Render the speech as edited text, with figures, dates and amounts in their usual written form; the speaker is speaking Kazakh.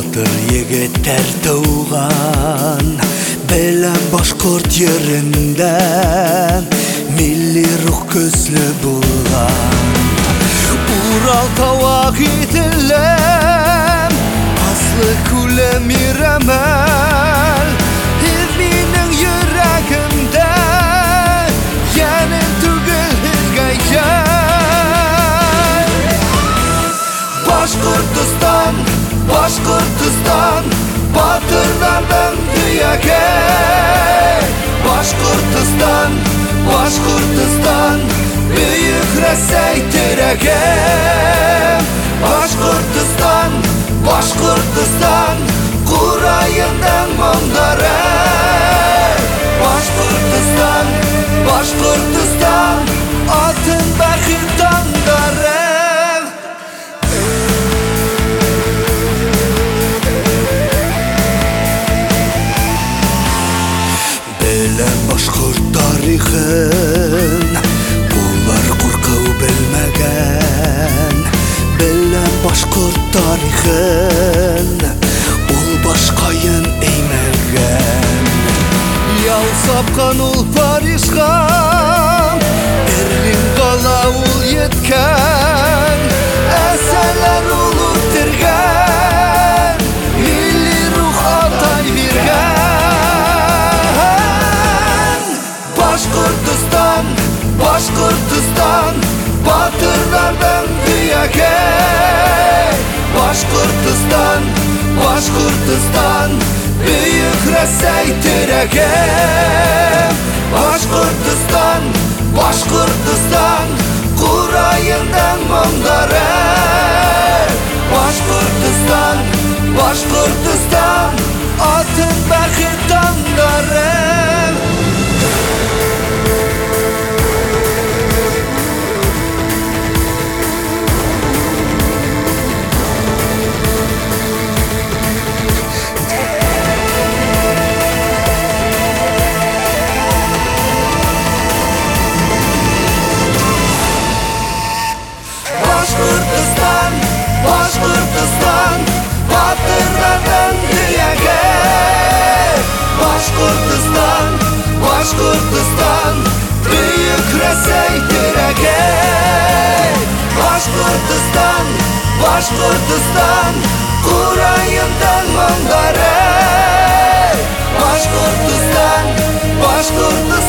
Батыр егеттер туған Белем башқұрт жерінде Милли рух көзлі болған Урал тауақ етілем Аслы күлем иремел Менің жүрегімде Янын түгіл ілгайын Башқұртыстан, Башқұртыстан Батырлардың түйеге Башқұртыстан, Башқұртыстан Бүйік Рәсәй тірәге Башқұртыстан, Башқұртыстан Құрайындың мұңдары Башқұртыстан, Башқұртыстан Атын бәхіт таңдары Білем башқұрт тарихын Олар қорқау білмеген Білем башқұрт тарихын Ол башқайын эймәген Ял сапқан ол Парижға Берлин қала ол еткен Әсәлер ол өттірген Милли рух алтай берген Башқұртыстан, Башқұртыстан Батырлардың түйеге Башқұртыстан, Башқұртыстан Бүйік Рәсәй тірәге Башқұртыстан, Башқұртыстан Құрайындың мұңдары Башқұртыстан, Башқұртыстан Атын бәхіт таңдары Башқұртыстан, Башқұртыстан Батырлардың түйеге Башқұртыстан, Башқұртыстан Бүйік Рәсәй тірәге Башқұртыстан, Башқұртыстан Құрайындың мұңдары Башқұртыстан, Башқұртыстан